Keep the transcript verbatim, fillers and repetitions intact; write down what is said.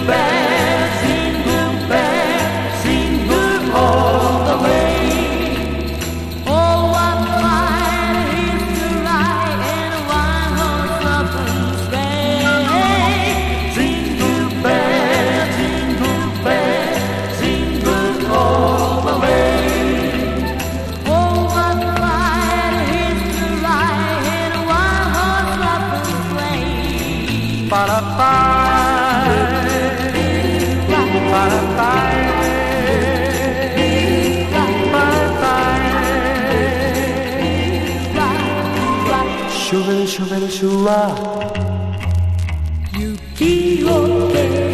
bell, jingle bell, jingle all the way. Oh, what fun it is to ride in a one-horse open sleigh. Jingle bell, jingle bell, jingle all the way. Oh, what fun it is to ride in a one-horse open sleigh. Ba-da-ba. Shuvela, shuvela, shua. 雪を蹴